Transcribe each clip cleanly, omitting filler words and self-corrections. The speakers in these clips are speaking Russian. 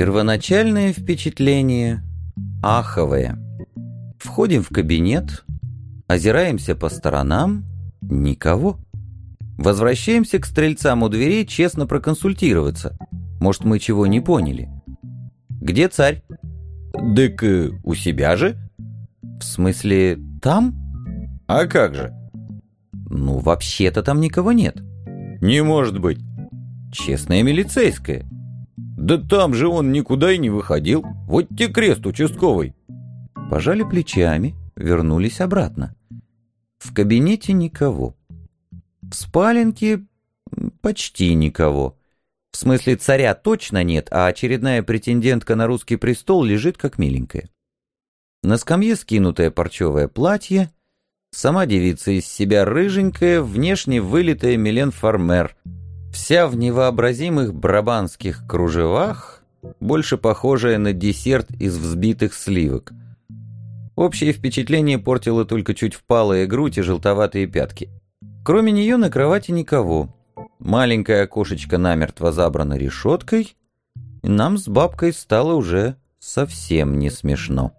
Первоначальное впечатление аховое. Входим в кабинет, озираемся по сторонам — никого. Возвращаемся к стрельцам у дверей честно проконсультироваться. Может, мы чего не поняли. «Где царь?» «Дык, у себя же». «В смысле, там?» «А как же?» «Ну, вообще-то там никого нет». «Не может быть». «Честная милицейская». «Да там же он никуда и не выходил. Вот те крест участковый». Пожали плечами, вернулись обратно. В кабинете никого. В спаленке почти никого. В смысле, царя точно нет, а очередная претендентка на русский престол лежит как миленькая. На скамье скинутое парчевое платье, сама девица из себя рыженькая, внешне вылитая Милен Фармер, вся в невообразимых брабанских кружевах, больше похожая на десерт из взбитых сливок. Общее впечатление портило только чуть впалая грудь и желтоватые пятки. Кроме нее на кровати никого. Маленькое окошечко намертво забрано решеткой, и нам с бабкой стало уже совсем не смешно.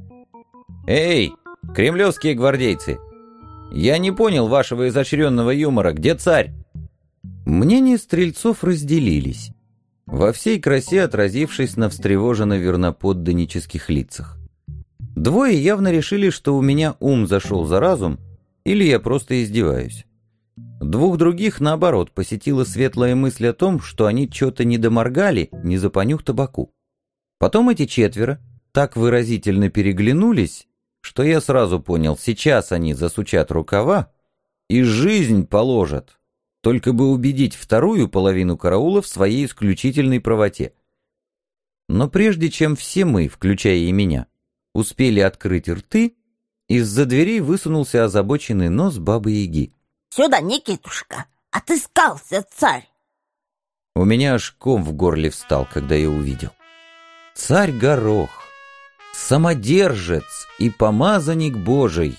«Эй, кремлевские гвардейцы! Я не понял вашего изощренного юмора. Где царь?» Мнения стрельцов разделились, во всей красе отразившись на встревоженно верноподданнических лицах. Двое явно решили, что у меня ум зашел за разум, или я просто издеваюсь. Двух других, наоборот, посетила светлая мысль о том, что они что-то не доморгали, не запонюх табаку. Потом эти четверо так выразительно переглянулись, что я сразу понял, сейчас они засучат рукава и жизнь положат, только бы убедить вторую половину караула в своей исключительной правоте. Но прежде чем все мы, включая и меня, успели открыть рты, из-за дверей высунулся озабоченный нос Бабы-Яги. «Сюда, Никитушка, отыскался царь!» У меня аж ком в горле встал, когда я увидел. Царь Горох, самодержец и помазанник Божий,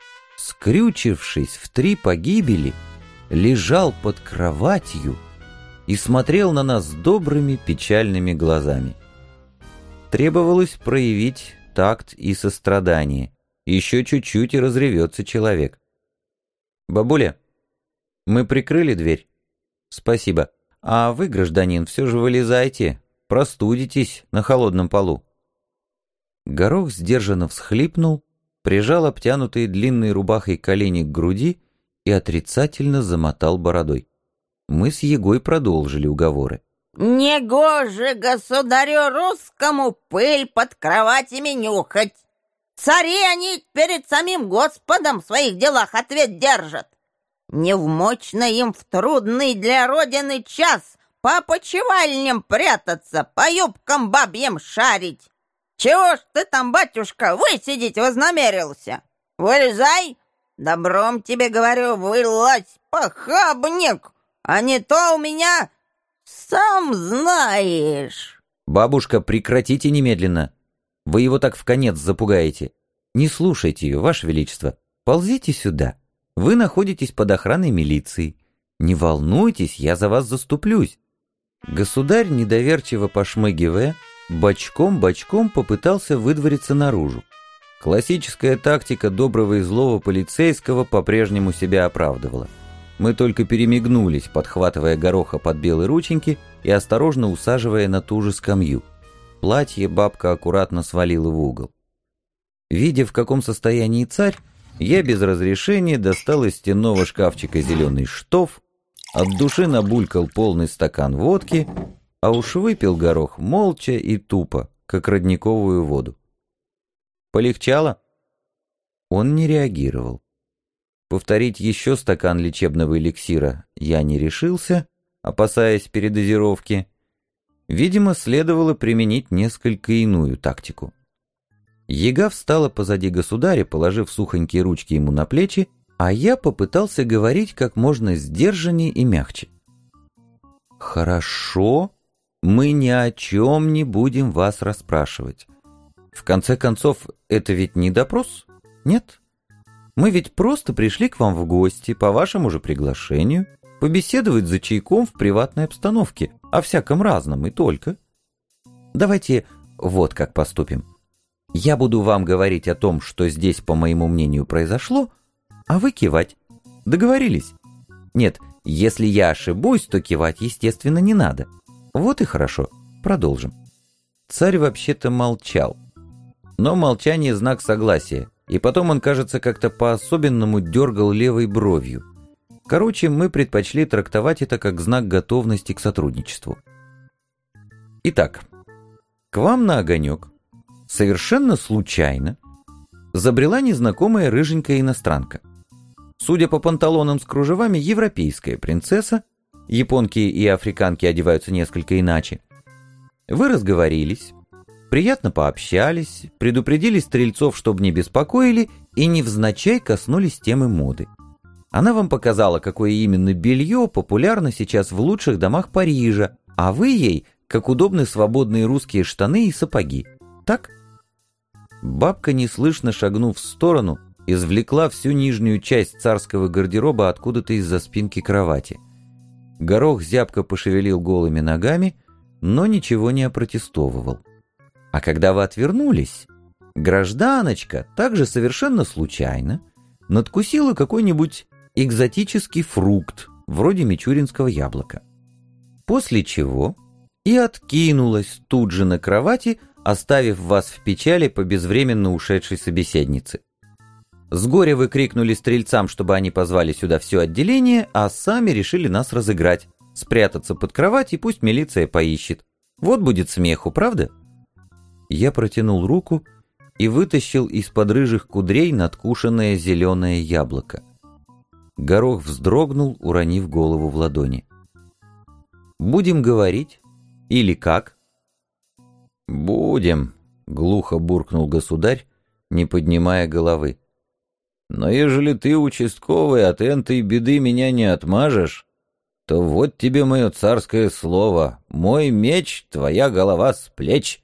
скрючившись в 3 погибели, лежал под кроватью и смотрел на нас добрыми печальными глазами. Требовалось проявить такт и сострадание. Еще чуть-чуть и разревется человек. «Бабуля, мы прикрыли дверь?» «Спасибо. А вы, гражданин, все же вылезайте. Простудитесь на холодном полу». Горох сдержанно всхлипнул, прижал обтянутые длинной рубахой колени к груди и отрицательно замотал бородой. Мы с Егой продолжили уговоры. «Негоже государю русскому пыль под кроватями нюхать. Цари они перед самим Господом в своих делах ответ держат. Невмочно им в трудный для Родины час по опочивальням прятаться, по юбкам бабьим шарить. Чего ж ты там, батюшка, высидеть вознамерился? Вылезай, добром тебе говорю, вылазь, похабник, а не то у меня, сам знаешь». «Бабушка, прекратите немедленно. Вы его так вконец запугаете. Не слушайте ее, Ваше Величество. Ползите сюда. Вы находитесь под охраной милиции. Не волнуйтесь, я за вас заступлюсь». Государь, недоверчиво пошмыгивая, бочком-бочком попытался выдвориться наружу. Классическая тактика доброго и злого полицейского по-прежнему себя оправдывала. Мы только перемигнулись, подхватывая Гороха под белые рученьки и осторожно усаживая на ту же скамью. Платье бабка аккуратно свалила в угол. Видя, в каком состоянии царь, я без разрешения достал из стенного шкафчика зеленый штоф, от души набулькал полный стакан водки, а уж выпил Горох молча и тупо, как родниковую воду. «Полегчало?» Он не реагировал. Повторить еще стакан лечебного эликсира я не решился, опасаясь передозировки. Видимо, следовало применить несколько иную тактику. Яга встала позади государя, положив сухонькие ручки ему на плечи, а я попытался говорить как можно сдержаннее и мягче. «Хорошо, мы ни о чем не будем вас расспрашивать. В конце концов, это ведь не допрос, нет? Мы ведь просто пришли к вам в гости по вашему же приглашению, побеседовать за чайком в приватной обстановке, о всяком разном и только. Давайте вот как поступим. Я буду вам говорить о том, что здесь, по моему мнению, произошло, а вы кивать. Договорились? Нет, если я ошибусь, то кивать, естественно, не надо. Вот и хорошо. Продолжим. Царь вообще-то молчал. Но молчание — знак согласия, и потом он, кажется, как-то по-особенному дергал левой бровью. Короче, мы предпочли трактовать это как знак готовности к сотрудничеству. Итак, к вам на огонек совершенно случайно забрела незнакомая рыженькая иностранка. Судя по панталонам с кружевами, европейская принцесса, японки и африканки одеваются несколько иначе. Вы разговорились, приятно пообщались, предупредили стрельцов, чтобы не беспокоили, и невзначай коснулись темы моды. Она вам показала, какое именно белье популярно сейчас в лучших домах Парижа, а вы ей, как удобны свободные русские штаны и сапоги. Так? Бабка, неслышно шагнув в сторону, извлекла всю нижнюю часть царского гардероба откуда-то из-за спинки кровати. Горох зябко пошевелил голыми ногами, но ничего не опротестовывал. А когда вы отвернулись, гражданочка также совершенно случайно надкусила какой-нибудь экзотический фрукт, вроде мичуринского яблока. После чего и откинулась тут же на кровати, оставив вас в печали по безвременно ушедшей собеседнице. С горя вы крикнули стрельцам, чтобы они позвали сюда все отделение, а сами решили нас разыграть, спрятаться под кровать и пусть милиция поищет. Вот будет смеху, правда? Я протянул руку и вытащил из-под рыжих кудрей надкушенное зеленое яблоко. Горох вздрогнул, уронив голову в ладони. «Будем говорить? Или как?» «Будем», — глухо буркнул государь, не поднимая головы. «Но ежели ты, участковый, от энтой беды меня не отмажешь, то вот тебе мое царское слово. Мой меч, твоя голова с плеч».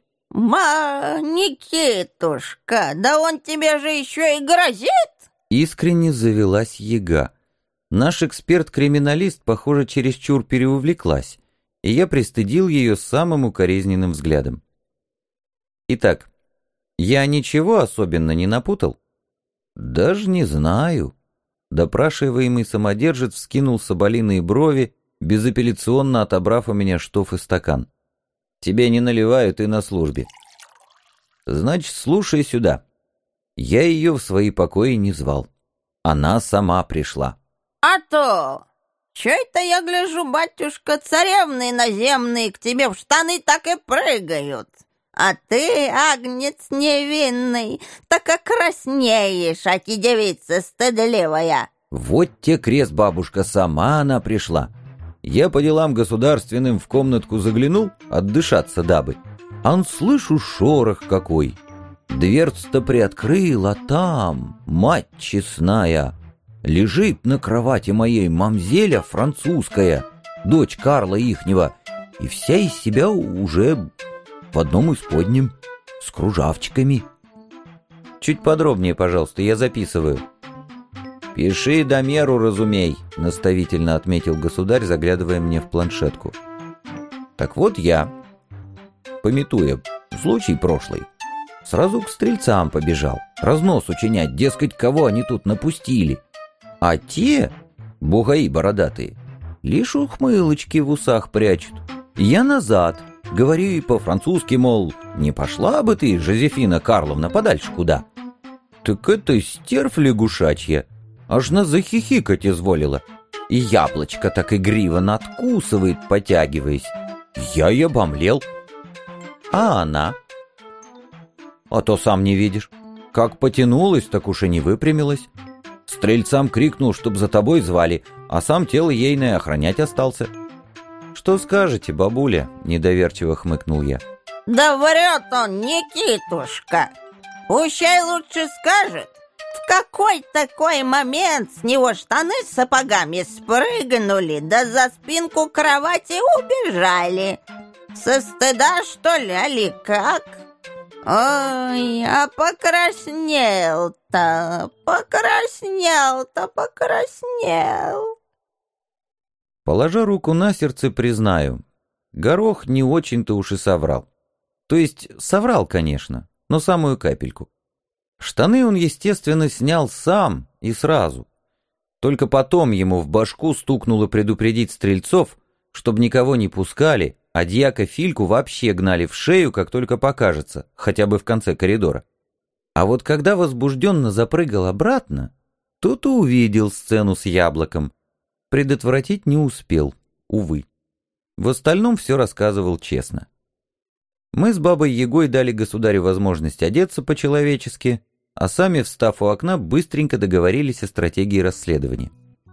Никитушка, да он тебе же еще и грозит!» Искренне завелась яга. Наш эксперт-криминалист, похоже, чересчур переувлеклась, и я пристыдил ее самым укоризненным взглядом. Итак, я ничего особенно не напутал? Даже не знаю. Допрашиваемый самодержец вскинул соболиные брови, безапелляционно отобрав у меня штоф и стакан. Тебе не наливаю, ты на службе. Значит, слушай сюда. Я ее в свои покои не звал. Она сама пришла. «А то! Че это я гляжу, батюшка, царевны наземные к тебе в штаны так и прыгают? А ты, агнец невинный, так и краснеешь, аки девица стыдливая!» Вот те крест, бабушка, сама она пришла. Я по делам государственным в комнатку заглянул, отдышаться дабы. Ан слышу шорох какой. Дверцу-то приоткрыл, а там, мать честная, лежит на кровати моей мамзеля французская, дочь Карла ихнего, и вся из себя уже в одном исподнем, с кружавчиками. Чуть подробнее, пожалуйста, я записываю. «Пиши до меру, разумей», — наставительно отметил государь, заглядывая мне в планшетку. Так вот я, памятуя случай прошлый, сразу к стрельцам побежал, разнос учинять, дескать, кого они тут напустили. А те, бугаи бородатые, лишь ухмылочки в усах прячут. Я назад, говорю и по-французски, мол, не пошла бы ты, Жозефина Карловна, подальше куда? Так это стервь лягушачья, аж на захихикать изволила. И яблочко так игриво надкусывает, потягиваясь. Я и обомлел. А она? А то сам не видишь. Как потянулась, так уж и не выпрямилась. Стрельцам крикнул, чтоб за тобой звали, а сам тело ейное охранять остался. «Что скажете, бабуля?» — недоверчиво хмыкнул я. «Да врет он, Никитушка! Пущай лучше скажет, в какой такой момент с него штаны с сапогами спрыгнули, да за спинку кровати убежали. Со стыда, что ли, али как? Ой, а покраснел. Положа руку на сердце, признаю, горох не очень-то уж и соврал. То есть соврал, конечно, но самую капельку. Штаны он, естественно, снял сам и сразу. Только потом ему в башку стукнуло предупредить стрельцов, чтобы никого не пускали, а дьяка Фильку вообще гнали в шею, как только покажется, хотя бы в конце коридора. А вот когда возбужденно запрыгал обратно, тут и увидел сцену с яблоком. Предотвратить не успел, увы. В остальном все рассказывал честно. Мы с бабой Ягой дали государю возможность одеться по-человечески, а сами, встав у окна, быстренько договорились о стратегии расследования.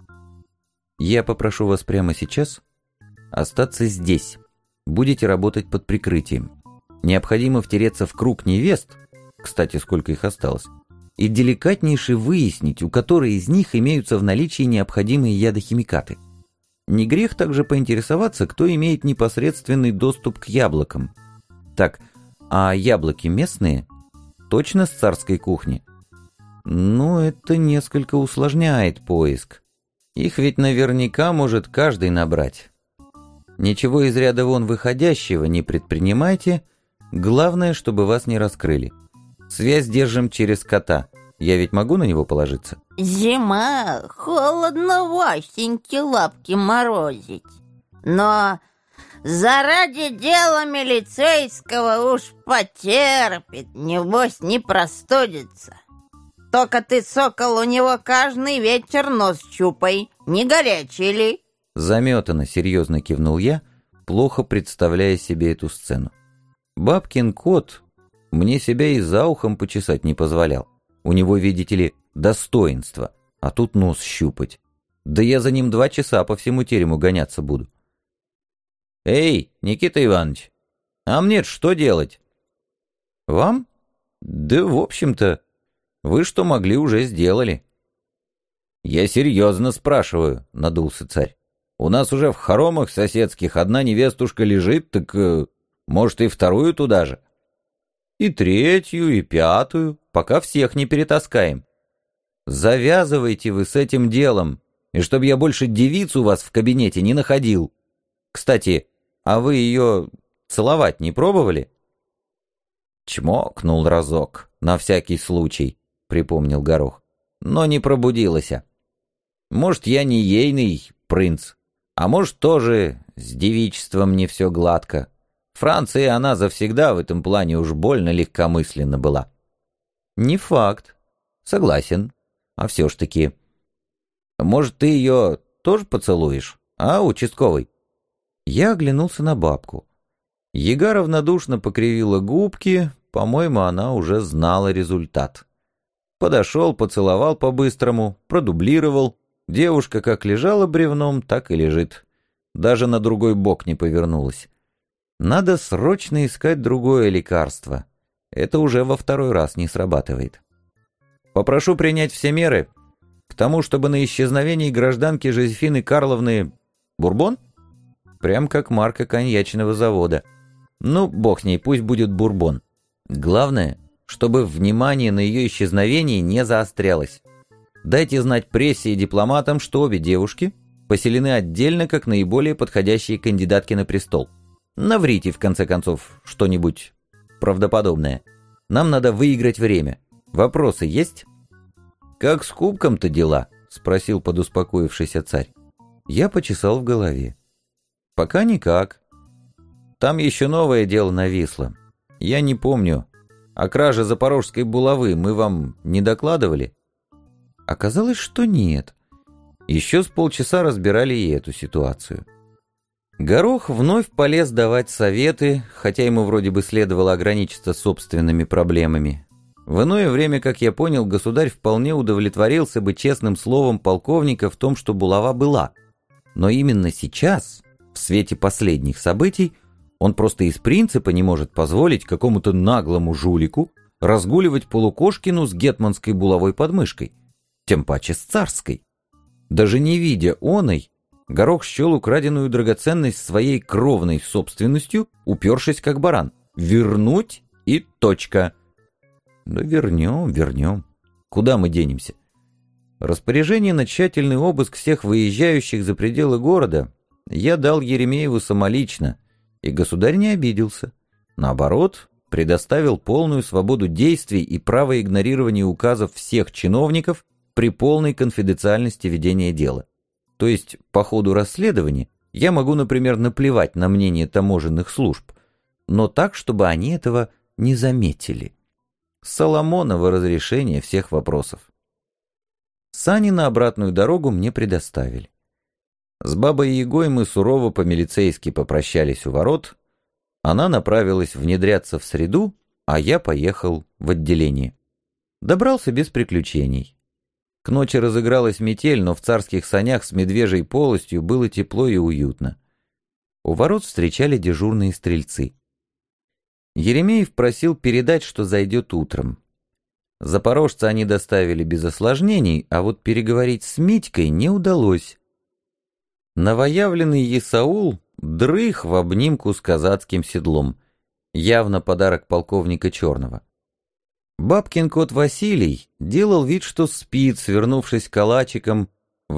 Я попрошу вас прямо сейчас остаться здесь. Будете работать под прикрытием. Необходимо втереться в круг невест, кстати, сколько их осталось, и деликатнейше выяснить, у которой из них имеются в наличии необходимые ядохимикаты. Не грех также поинтересоваться, кто имеет непосредственный доступ к яблокам. Так, а яблоки местные? Точно с царской кухни? Ну, это несколько усложняет поиск. Их ведь наверняка может каждый набрать. Ничего из ряда вон выходящего не предпринимайте, главное, чтобы вас не раскрыли. Связь держим через кота. Я ведь могу на него положиться? Зима, холодно Васеньке лапки морозить. Но заради дела милицейского уж потерпит, небось не простудится. Только ты, сокол, у него каждый вечер нос щупай, не горячий ли? Заметано, серьезно кивнул я, плохо представляя себе эту сцену. Бабкин кот мне себя и за ухом почесать не позволял. У него, видите ли, достоинство, а тут нос щупать. Да я за ним 2 часа по всему терему гоняться буду. «Эй, Никита Иванович, а мне-то что делать?» «Вам? Да, в общем-то, вы что могли, уже сделали». «Я серьезно спрашиваю», — надулся царь. «У нас уже в хоромах соседских одна невестушка лежит, так, может, и вторую туда же?» «И 3-ю, и 5-ю, пока всех не перетаскаем. Завязывайте вы с этим делом, и чтобы я больше девицу у вас в кабинете не находил. Кстати, а вы ее целовать не пробовали?» «Чмокнул разок, на всякий случай», — припомнил Горох, — «но не пробудилась. Может, я не ейный принц, а может, тоже с девичеством не все гладко. Франция, она завсегда в этом плане уж больно легкомысленно была». «Не факт. Согласен. А все ж таки. Может, ты ее тоже поцелуешь, а, участковый?» Я оглянулся на бабку. Яга равнодушно покривила губки, по-моему, она уже знала результат. Подошел, поцеловал по-быстрому, продублировал. Девушка как лежала бревном, так и лежит. Даже на другой бок не повернулась. Надо срочно искать другое лекарство. Это уже во 2-й раз не срабатывает. Попрошу принять все меры к тому, чтобы на исчезновении гражданки Жозефины Карловны бурбон? Прям как марка коньячного завода. Ну, бог с ней, пусть будет бурбон. Главное, чтобы внимание на ее исчезновении не заострялось. Дайте знать прессе и дипломатам, что обе девушки поселены отдельно как наиболее подходящие кандидатки на престол. Наврите, в конце концов, что-нибудь правдоподобное. Нам надо выиграть время. Вопросы есть? «Как с кубком-то дела?» — спросил подуспокоившийся царь. Я почесал в голове. «Пока никак. Там еще новое дело нависло. Я не помню. О краже запорожской булавы мы вам не докладывали?» Оказалось, что нет. Еще с полчаса разбирали и эту ситуацию. Горох вновь полез давать советы, хотя ему вроде бы следовало ограничиться собственными проблемами. В иное время, как я понял, государь вполне удовлетворился бы честным словом полковника в том, что булава была. Но именно сейчас, в свете последних событий, он просто из принципа не может позволить какому-то наглому жулику разгуливать полукошкину с гетманской булавой под мышкой, тем паче с царской. Даже не видя оной, Горох счел украденную драгоценность своей кровной собственностью, упершись как баран. Вернуть и точка. Да вернем, вернем. Куда мы денемся? Распоряжение на тщательный обыск всех выезжающих за пределы города я дал Еремееву самолично, и государь не обиделся. Наоборот, предоставил полную свободу действий и право игнорирования указов всех чиновников при полной конфиденциальности ведения дела. То есть, по ходу расследования я могу, например, наплевать на мнение таможенных служб, но так, чтобы они этого не заметили. Соломоново разрешение всех вопросов. Сани на обратную дорогу мне предоставили. С бабой Ягой мы сурово по-милицейски попрощались у ворот, она направилась внедряться в среду, а я поехал в отделение. Добрался без приключений. К ночи разыгралась метель, но в царских санях с медвежьей полостью было тепло и уютно. У ворот встречали дежурные стрельцы. Еремеев просил передать, что зайдет утром. Запорожца они доставили без осложнений, а вот переговорить с Митькой не удалось. Новоявленный Исаул дрых в обнимку с казацким седлом, явно подарок полковника Черного. Бабкин кот Василий делал вид, что спит, свернувшись калачиком,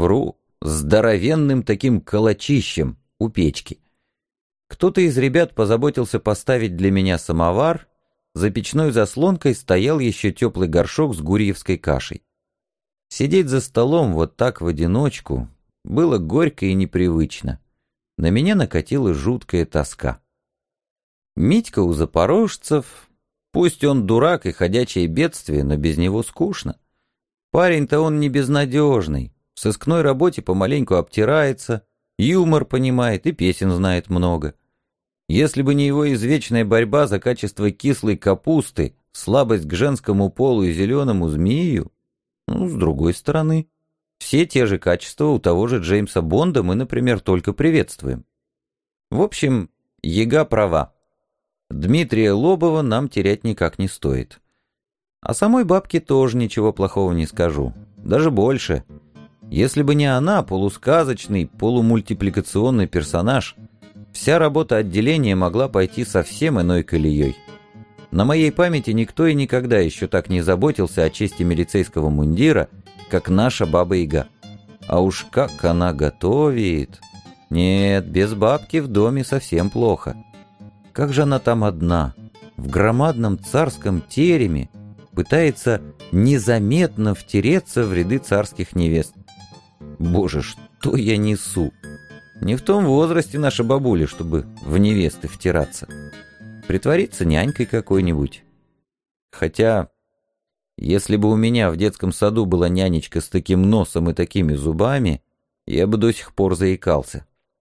здоровенным таким калачищем у печки. Кто-то из ребят позаботился поставить для меня самовар, за печной заслонкой стоял еще теплый горшок с гурьевской кашей. Сидеть за столом вот так в одиночку было горько и непривычно. На меня накатила жуткая тоска. Митька у запорожцев, пусть он дурак и ходячее бедствие, но без него скучно. Парень-то он не безнадежный, в сыскной работе помаленьку обтирается, юмор понимает и песен знает много. Если бы не его извечная борьба за качество кислой капусты, слабость к женскому полу и зеленому змею, с другой стороны, все те же качества у того же Джеймса Бонда мы, например, только приветствуем. В общем, Яга права. Дмитрия Лобова нам терять никак не стоит. О самой бабке тоже ничего плохого не скажу. Даже больше. Если бы не она, полусказочный, полумультипликационный персонаж, вся работа отделения могла пойти совсем иной колеей. На моей памяти никто и никогда еще так не заботился о чести милицейского мундира, как наша Баба-Яга. А уж как она готовит! Нет, без бабки в доме совсем плохо. Как же она там одна, в громадном царском тереме, пытается незаметно втереться в ряды царских невест. Боже, что я несу! Не в том возрасте наша бабуля, чтобы в невесты втираться. Притвориться нянькой какой-нибудь. Хотя, если бы у меня в детском саду была нянечка с таким носом и такими зубами, я бы до сих пор заикался.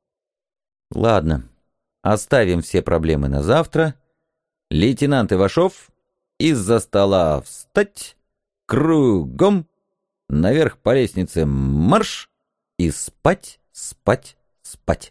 Ладно, оставим все проблемы на завтра. Лейтенант Ивашов, из-за стола встать, кругом, наверх по лестнице марш и спать, спать, спать.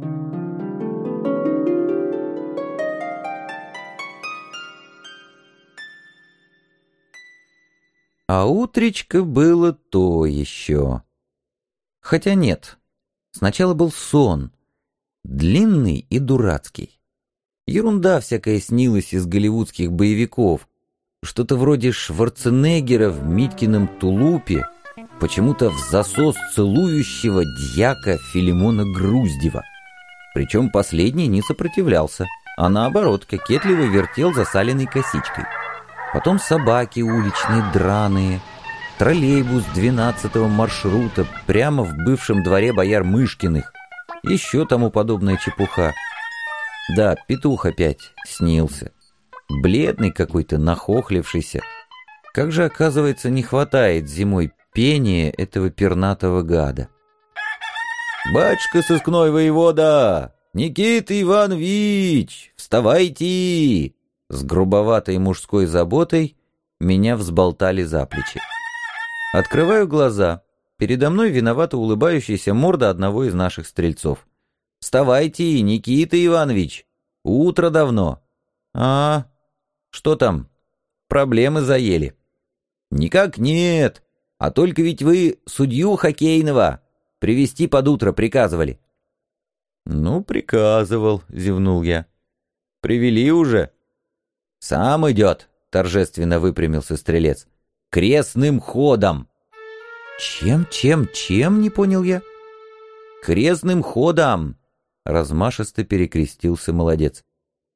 А утречко было то еще. Хотя нет, сначала был сон, длинный и дурацкий. Ерунда всякая снилась из голливудских боевиков. Что-то вроде Шварценеггера в Митькином тулупе, почему-то в засос целующего дьяка Филимона Груздева. Причем последний не сопротивлялся, а наоборот кокетливо вертел засаленной косичкой. Потом собаки уличные драные, троллейбус 12-го маршрута прямо в бывшем дворе бояр Мышкиных, еще тому подобная чепуха. Да, петух опять снился. Бледный какой-то, нахохлившийся. Как же, оказывается, не хватает зимой пения этого пернатого гада. «Батюшка сыскной воевода! Никита Иванович! Вставайте!» С грубоватой мужской заботой меня взболтали за плечи. Открываю глаза. Передо мной виновато улыбающаяся морда одного из наших стрельцов. «Вставайте, Никита Иванович! Утро давно!» «А, что там? Проблемы заели?» «Никак нет, а только ведь вы судью хоккейного привести под утро приказывали». «Ну, приказывал», — зевнул я. «Привели уже?» «Сам идет», — торжественно выпрямился стрелец. «Крестным ходом». «Чем, не понял я?» «Крестным ходом», — размашисто перекрестился молодец.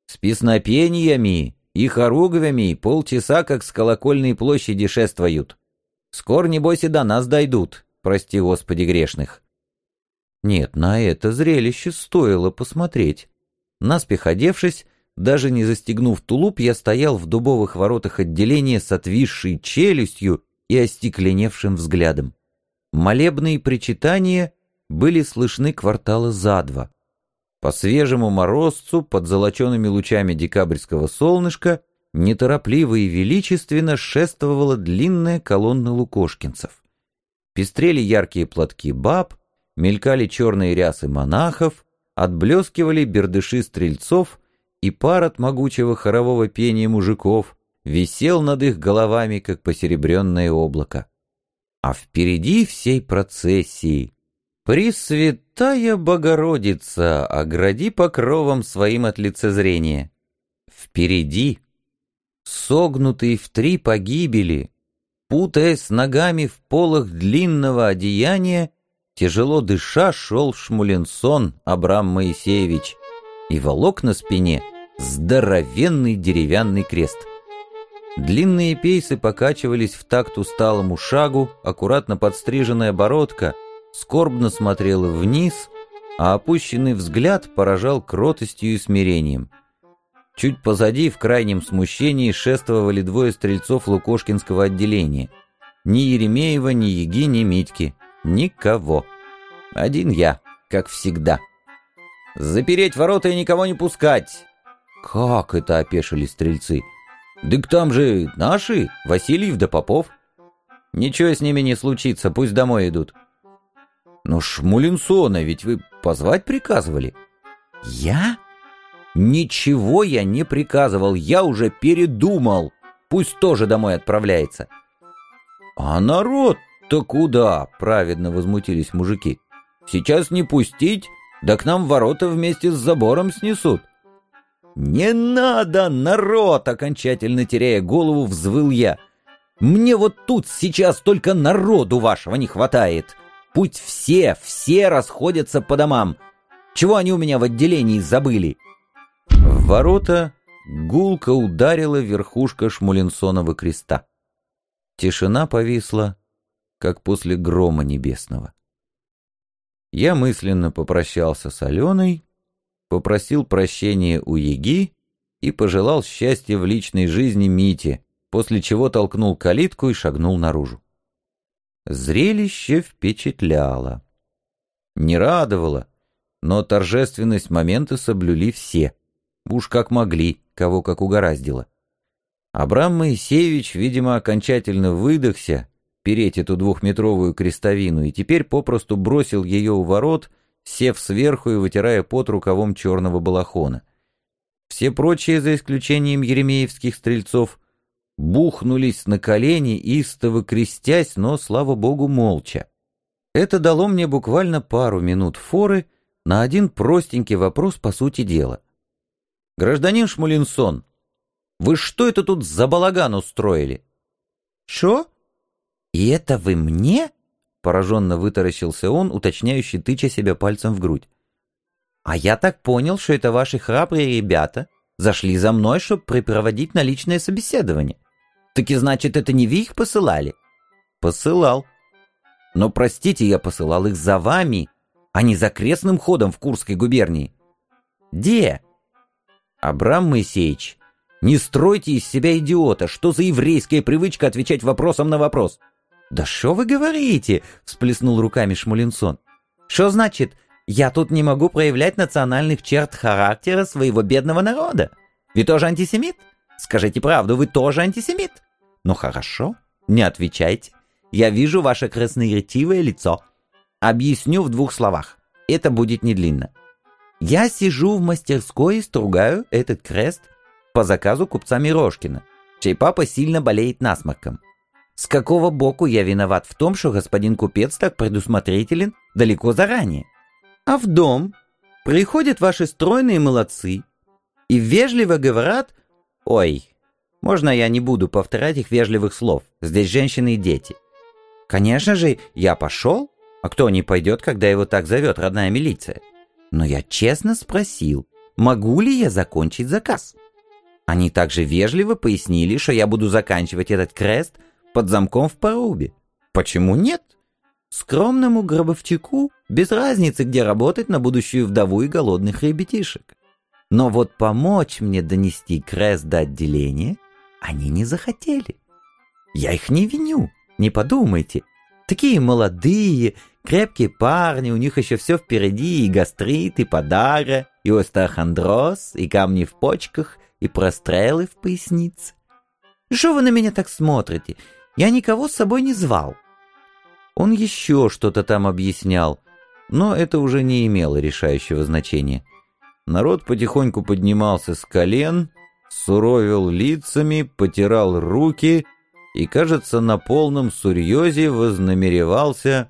С песнопениями и хоругвями полчаса как с колокольной площади шествуют. Скоро, небось, и до нас дойдут, прости Господи грешных». Нет, на это зрелище стоило посмотреть. Наспех одевшись, даже не застегнув тулуп, я стоял в дубовых воротах отделения с отвисшей челюстью и остекленевшим взглядом. Молебные причитания были слышны квартала за два. По свежему морозцу, под золочеными лучами декабрьского солнышка, неторопливо и величественно шествовала длинная колонна лукошкинцев. Пестрели яркие платки баб, мелькали черные рясы монахов, отблескивали бердыши стрельцов, и пар от могучего хорового пения мужиков висел над их головами, как посеребренное облако. А впереди всей процессии: «Пресвятая Богородица, огради покровом своим от лицезрения». Впереди, согнутый в три погибели, путаясь ногами в полах длинного одеяния, тяжело дыша шел Шмулинсон Абрам Моисеевич и волок на спине здоровенный деревянный крест. Длинные пейсы покачивались в такт усталому шагу, аккуратно подстриженная бородка скорбно смотрела вниз, а опущенный взгляд поражал кротостью и смирением. Чуть позади, в крайнем смущении, шествовали двое стрельцов Лукошкинского отделения. Ни Еремеева, ни Яги, ни Митьки. Никого. Один я, как всегда. «Запереть ворота и никого не пускать!» «Как это?» — опешили стрельцы. «Дык там же наши, Васильев да Попов». «Ничего с ними не случится, пусть домой идут». «Но Шмулинсона ведь вы позвать приказывали?» «Я? Ничего я не приказывал, я уже передумал. Пусть тоже домой отправляется». «А народ-то куда?» — праведно возмутились мужики. «Сейчас не пустить, да к нам ворота вместе с забором снесут». «Не надо, народ!» — окончательно теряя голову, взвыл я. «Мне вот тут сейчас только народу вашего не хватает. Пусть все расходятся по домам. Чего они у меня в отделении забыли?» В ворота гулко ударила верхушка Шмулинсонова креста. Тишина повисла, как после грома небесного. Я мысленно попрощался с Аленой, попросил прощения у Яги и пожелал счастья в личной жизни Мите, после чего толкнул калитку и шагнул наружу. Зрелище впечатляло. Не радовало, но торжественность момента соблюли все. Уж как могли, кого как угораздило. Абрам Моисеевич, видимо, окончательно выдохся переть эту двухметровую крестовину и теперь попросту бросил ее у ворот, сев сверху и вытирая пот рукавом черного балахона. Все прочие, за исключением еремеевских стрельцов, бухнулись на колени, истово крестясь, но, слава богу, молча. Это дало мне буквально пару минут форы на один простенький вопрос по сути дела. «Гражданин Шмулинсон, вы что это тут за балаган устроили?» «Шо? И это вы мне?» — пораженно вытаращился он, уточняющий, тыча себя пальцем в грудь. «А я так понял, что это ваши храбрые ребята зашли за мной, чтобы припроводить на личное собеседование. Таки значит, это не вы их посылали?» «Посылал. Но, простите, я посылал их за вами, а не за крестным ходом в Курской губернии». «Где?» «Абрам Моисеевич, не стройте из себя идиота. Что за еврейская привычка отвечать вопросом на вопрос?» «Да что вы говорите?» — всплеснул руками Шмулинсон. «Что значит, я тут не могу проявлять национальных черт характера своего бедного народа? Вы тоже антисемит? Скажите правду, вы тоже антисемит? Ну хорошо, не отвечайте. Я вижу ваше красноречивое лицо. Объясню в 2 словах. Это будет не длинно. Я сижу в мастерской и стругаю этот крест по заказу купца Мирошкина, чей папа сильно болеет насморком. С какого боку я виноват в том, что господин купец так предусмотрителен далеко заранее? А в дом приходят ваши стройные молодцы и вежливо говорят: «Ой, можно я не буду повторять их вежливых слов? Здесь женщины и дети». Конечно же, я пошел, а кто не пойдет, когда его так зовет родная милиция? Но я честно спросил, могу ли я закончить заказ. Они также вежливо пояснили, что я буду заканчивать этот крест под замком в порубе. Почему нет? Скромному гробовщику без разницы, где работать на будущую вдову и голодных ребятишек. Но вот помочь мне донести крест до отделения они не захотели. Я их не виню, не подумайте. Такие молодые, крепкие парни, у них еще все впереди, и гастрит, и подагра, и остеохондроз, и камни в почках, и прострелы в пояснице. Что вы на меня так смотрите? Я никого с собой не звал. Он еще что-то там объяснял, но это уже не имело решающего значения. Народ потихоньку поднимался с колен, суровил лицами, потирал руки и, кажется, на полном серьезе вознамеревался: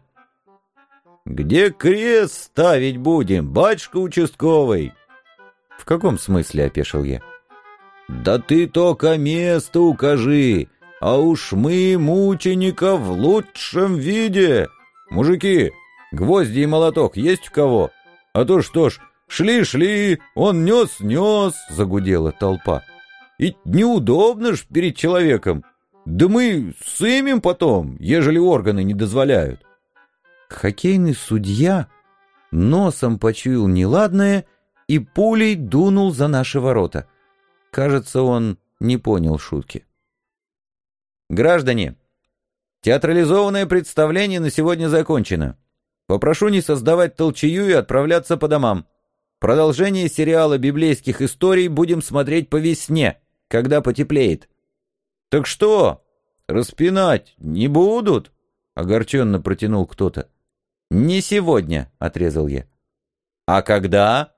«Где крест ставить будем, батюшка участковый?» «В каком смысле?» — опешил я. «Да ты только место укажи, а уж мы мученика в лучшем виде. Мужики, гвозди и молоток есть у кого? А то что ж, шли-шли, он нес-нес», — загудела толпа. «И неудобно ж перед человеком. Да мы сымем потом, ежели органы не дозволяют». Хоккейный судья носом почуял неладное и пулей дунул за наши ворота. Кажется, он не понял шутки. «Граждане, театрализованное представление на сегодня закончено. Попрошу не создавать толчею и отправляться по домам. Продолжение сериала библейских историй будем смотреть по весне, когда потеплеет». «Так что, распинать не будут?» — огорченно протянул кто-то. «Не сегодня», — отрезал я. «А когда?»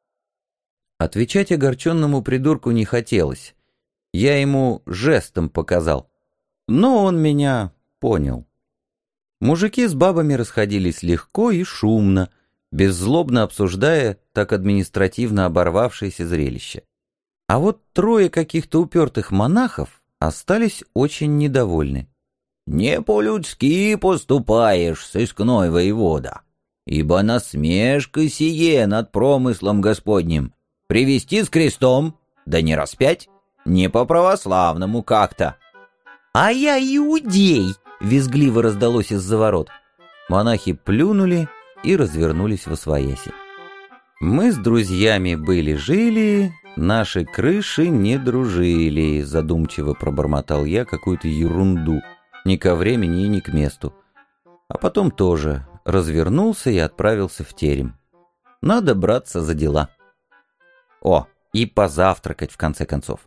Отвечать огорченному придурку не хотелось. Я ему жестом показал. Но он меня понял. Мужики с бабами расходились легко и шумно, беззлобно обсуждая так административно оборвавшееся зрелище. А вот трое каких-то упертых монахов остались очень недовольны. «Не по-людски поступаешь, сыскной воевода, ибо насмешка сие над промыслом Господним. Привести с крестом, да не распять, не по-православному как-то». «А я иудей!» — визгливо раздалось из-за ворот. Монахи плюнули и развернулись восвояси. «Мы с друзьями были-жили, наши крыши не дружили», — задумчиво пробормотал я какую-то ерунду, ни ко времени и ни к месту. А потом тоже развернулся и отправился в терем. Надо браться за дела. О, и позавтракать в конце концов.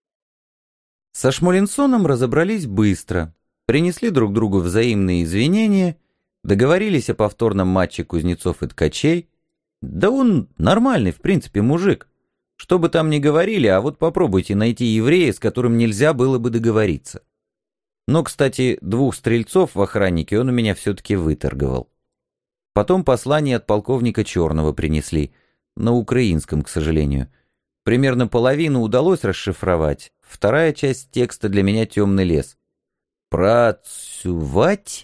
Со Шмулинсоном разобрались быстро, принесли друг другу взаимные извинения, договорились о повторном матче Кузнецов и Ткачей. Да он нормальный, в принципе, мужик. Что бы там ни говорили, а вот попробуйте найти еврея, с которым нельзя было бы договориться. Но, кстати, 2 стрельцов в охраннике он у меня все-таки выторговал. Потом послание от полковника Черного принесли, на украинском, к сожалению. Примерно половину удалось расшифровать, вторая часть текста для меня темный лес. «Працювать,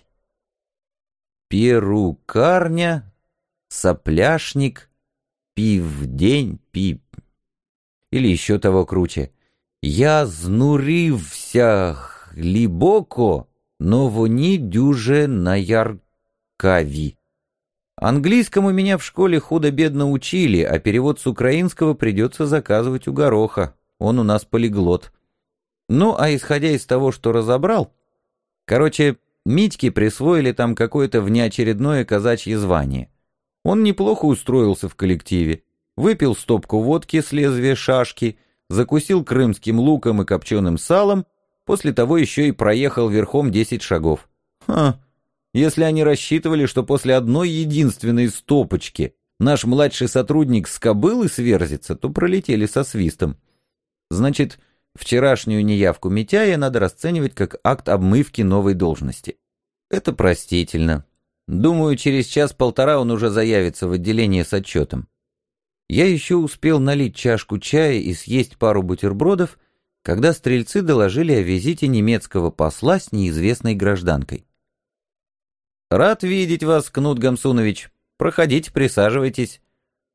перукарня, сопляшник, південь, піп». Или еще того круче. «Я знурився глибоко, но вони дюже на яркаві». Английскому меня в школе худо-бедно учили, а перевод с украинского придется заказывать у Гороха. Он у нас полиглот. Ну, а исходя из того, что разобрал... Короче, Митьке присвоили там какое-то внеочередное казачье звание. Он неплохо устроился в коллективе. Выпил стопку водки с лезвия шашки, закусил крымским луком и копченым салом, после того еще и проехал верхом 10 шагов. Ха! Если они рассчитывали, что после одной единственной стопочки наш младший сотрудник с кобылы сверзится, то пролетели со свистом. Значит, вчерашнюю неявку Митяя надо расценивать как акт обмывки новой должности. Это простительно. Думаю, через час-полтора он уже заявится в отделение с отчетом. Я еще успел налить чашку чая и съесть пару бутербродов, когда стрельцы доложили о визите немецкого посла с неизвестной гражданкой. «Рад видеть вас, Кнут Гамсунович. Проходите, присаживайтесь».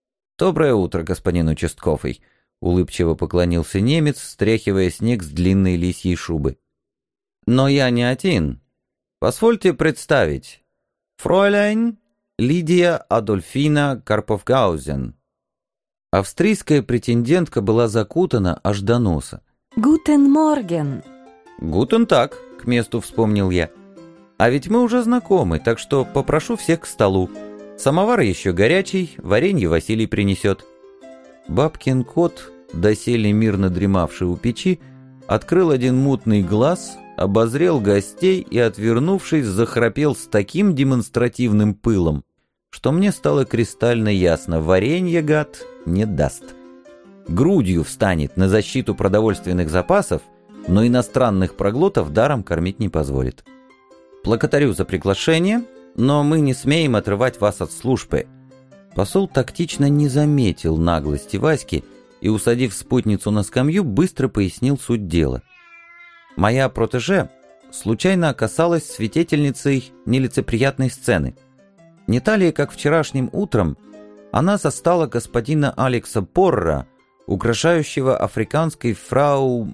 «Доброе утро, господин участковый», — улыбчиво поклонился немец, стряхивая снег с длинной лисьей шубы. «Но я не один. Позвольте представить. Фройляйн Лидия Адольфина Карповгаузен». Австрийская претендентка была закутана аж до носа. «Гутен морген». «Гутен так», — к месту вспомнил я. «А ведь мы уже знакомы, так что попрошу всех к столу. Самовар еще горячий, варенье Василий принесет». Бабкин кот, доселе мирно дремавший у печи, открыл один мутный глаз, обозрел гостей и, отвернувшись, захрапел с таким демонстративным пылом, что мне стало кристально ясно: варенье, гад, не даст. Грудью встанет на защиту продовольственных запасов, но иностранных проглотов даром кормить не позволит. «Благодарю за приглашение, но мы не смеем отрывать вас от службы». Посол тактично не заметил наглости Васьки и, усадив спутницу на скамью, быстро пояснил суть дела. «Моя протеже случайно оказалась свидетельницей нелицеприятной сцены. Не далее, как вчерашним утром, она застала господина Алекса Порра, угрожающего африканской фрау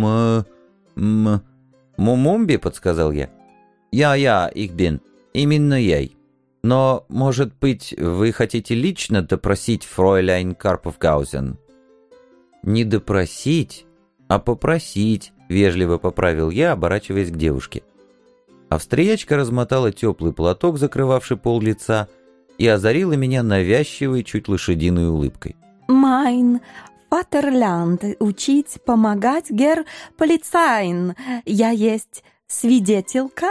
Мумумби», — подсказал я. «Я, их бин, именно ей. Но, может быть, вы хотите лично допросить фройляйн Карповгаузен?» «Не допросить, а попросить», — вежливо поправил я, оборачиваясь к девушке. Австриячка размотала теплый платок, закрывавший пол лица, и озарила меня навязчивой, чуть лошадиной улыбкой. «Майн Фатерлянд учить помогать гер полицайн. Я есть свидетелька,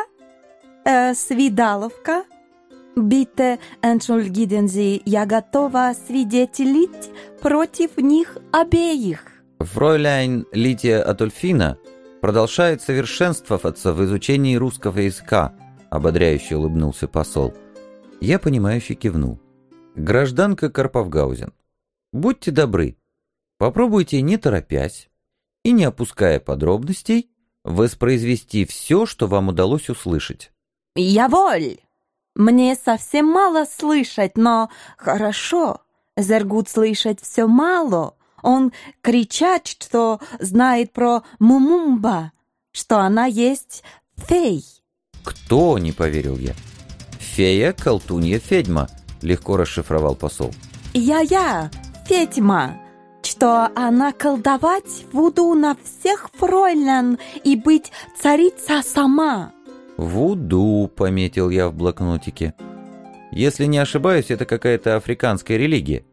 свидаловка. Bitte entschuldigen Sie, я готова свидетелить против них обеих». Фройляйн Лидия Адольфина продолжает совершенствоваться в изучении русского языка, ободряюще улыбнулся посол. Я понимающе кивнул. «Гражданка Карповгаузен, будьте добры, попробуйте, не торопясь и не опуская подробностей, воспроизвести все, что вам удалось услышать». «Яволь! Мне совсем мало слышать, но хорошо. Зергут слышать все мало. Он кричат, что знает про Мумумба, что она есть фей». «Кто?» — не поверил я. «Фея, колтунья, ведьма», — легко расшифровал посол. «Я, ведьма, что она колдовать буду на всех фройлян и быть царица сама». «Вуду», — пометил я в блокнотике. «Если не ошибаюсь, это какая-то африканская религия.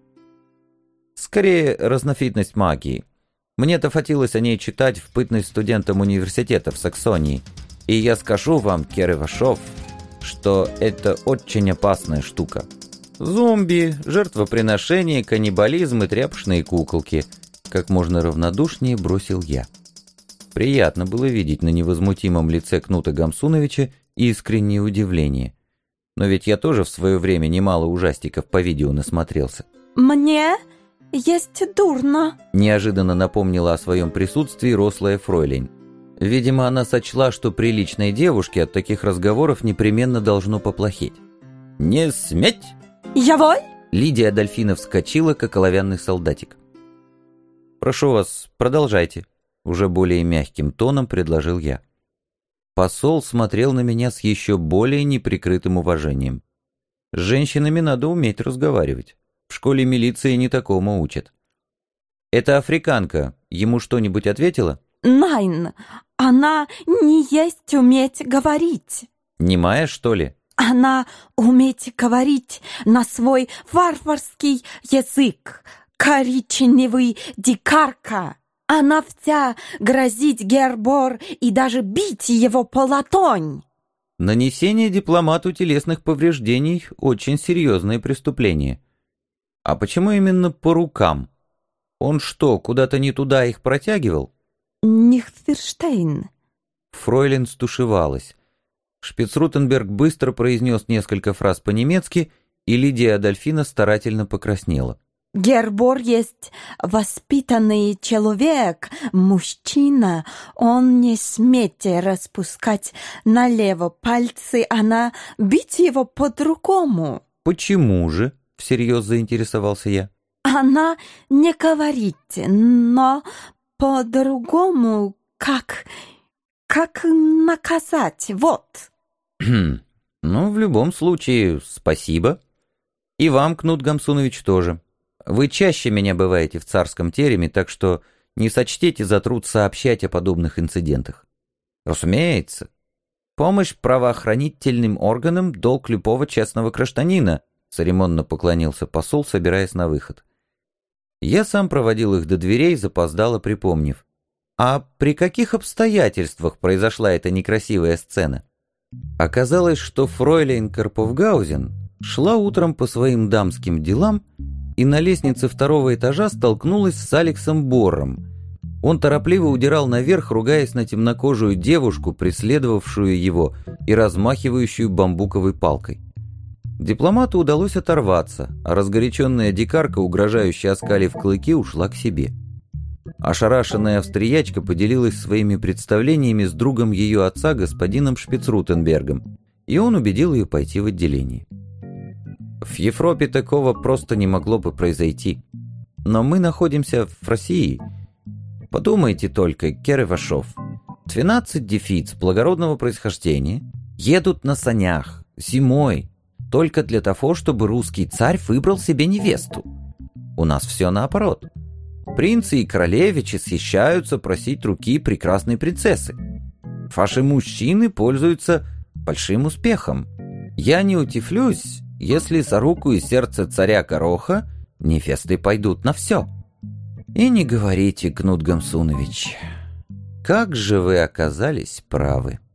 Скорее, разновидность магии. Мне доводилось о ней читать в бытность студентом университета в Саксонии. И я скажу вам, Керевашов, что это очень опасная штука. Зомби, жертвоприношение, каннибализм и тряпочные куколки», — как можно равнодушнее бросил я. Приятно было видеть на невозмутимом лице Кнута Гамсуновича искреннее удивление. Но ведь я тоже в свое время немало ужастиков по видео насмотрелся. «Мне есть дурно», — неожиданно напомнила о своем присутствии рослая фройлень. Видимо, она сочла, что приличной девушке от таких разговоров непременно должно поплохеть. «Не сметь!» «Яволь!» Лидия Адольфина вскочила, как оловянный солдатик. «Прошу вас, продолжайте», — уже более мягким тоном предложил я. Посол смотрел на меня с еще более неприкрытым уважением. С женщинами надо уметь разговаривать. В школе милиции не такому учат. «Эта африканка ему что-нибудь ответила?» «Найн, она не есть уметь говорить». «Немая, что ли?» «Она уметь говорить на свой варварский язык, коричневый дикарка. Она вся грозить Гербор и даже бить его по латонь». Нанесение дипломату телесных повреждений – очень серьезное преступление. А почему именно по рукам? Он что, куда-то не туда их протягивал? «Нихферштейн». Фройлен стушевалась. Шпицрутенберг быстро произнес несколько фраз по-немецки, и Лидия Адольфина старательно покраснела. «Гербор есть воспитанный человек, мужчина. Он не смейте распускать налево пальцы, она бить его по-другому». «Почему же?» — всерьез заинтересовался я. она не говорит, но по-другому, как наказать, вот. Ну, в любом случае, спасибо. И вам, Кнут Гамсунович, тоже. Вы чаще меня бываете в царском тереме, так что не сочтите за труд сообщать о подобных инцидентах. Разумеется, помощь правоохранительным органам — долг любого честного гражданина, церемонно поклонился посол, собираясь на выход. Я сам проводил их до дверей, запоздало припомнив. А при каких обстоятельствах произошла эта некрасивая сцена? Оказалось, что фройлейн Карповгаузен шла утром по своим дамским делам и на лестнице второго этажа столкнулась с Алексом Борром. Он торопливо удирал наверх, ругаясь на темнокожую девушку, преследовавшую его и размахивающую бамбуковой палкой. Дипломату удалось оторваться, а разгоряченная дикарка, угрожающе оскалив клыки, ушла к себе. Ошарашенная австриячка поделилась своими представлениями с другом ее отца, господином Шпицрутенбергом, и он убедил ее пойти в отделение. В Европе такого просто не могло бы произойти. Но мы находимся в России. Подумайте только, Керевашов. 12 девиц благородного происхождения едут на санях зимой только для того, чтобы русский царь выбрал себе невесту. У нас все наоборот. Принцы и королевичи съезжаются просить руки прекрасной принцессы. Ваши мужчины пользуются большим успехом. Я не утифлюсь, если за руку и сердце царя Гороха невесты пойдут на все. И не говорите, Кнут Гамсунович, как же вы оказались правы.